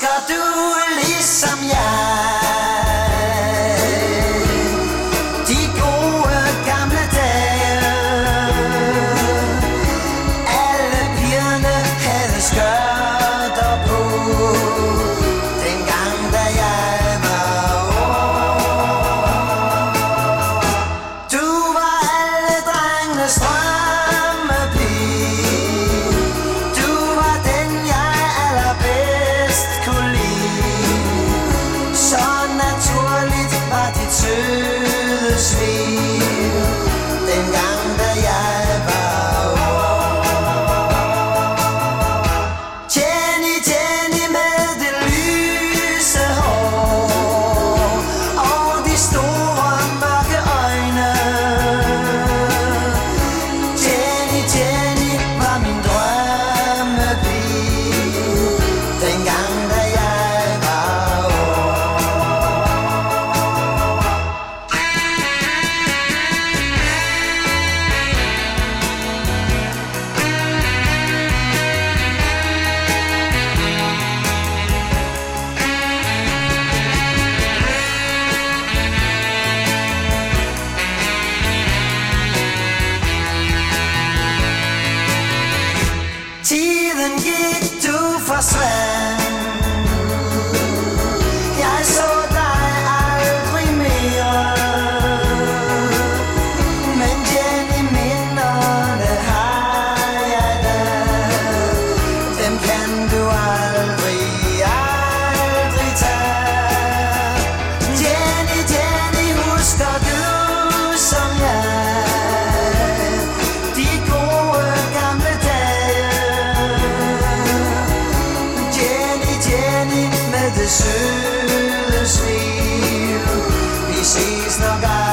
Husker du ligesom jeg de gode gamle dage? Alle pigerne havde skørter på, dengang da jeg var ung. Du var alle drengenes drømmepige. Du var den jeg allerbedst kunne lide. Så naturligt var dit søde smil, dengang da jeg var ung. Jenny, Jenny med det lyse hår og de store mørke øjne. Jenny, Jenny var min drømmepige, dengang da jeg var ung. Tiden gik, du forsvandt. Jeg så dig aldrig mere. Men Jenny, minderne har jeg da. Dem kan du aldrig, aldrig tage. Jenny, Jenny, husker du som jeg de gode gamle dage? Jenny, Jenny med det søde smil. Vi ses nok aldrig.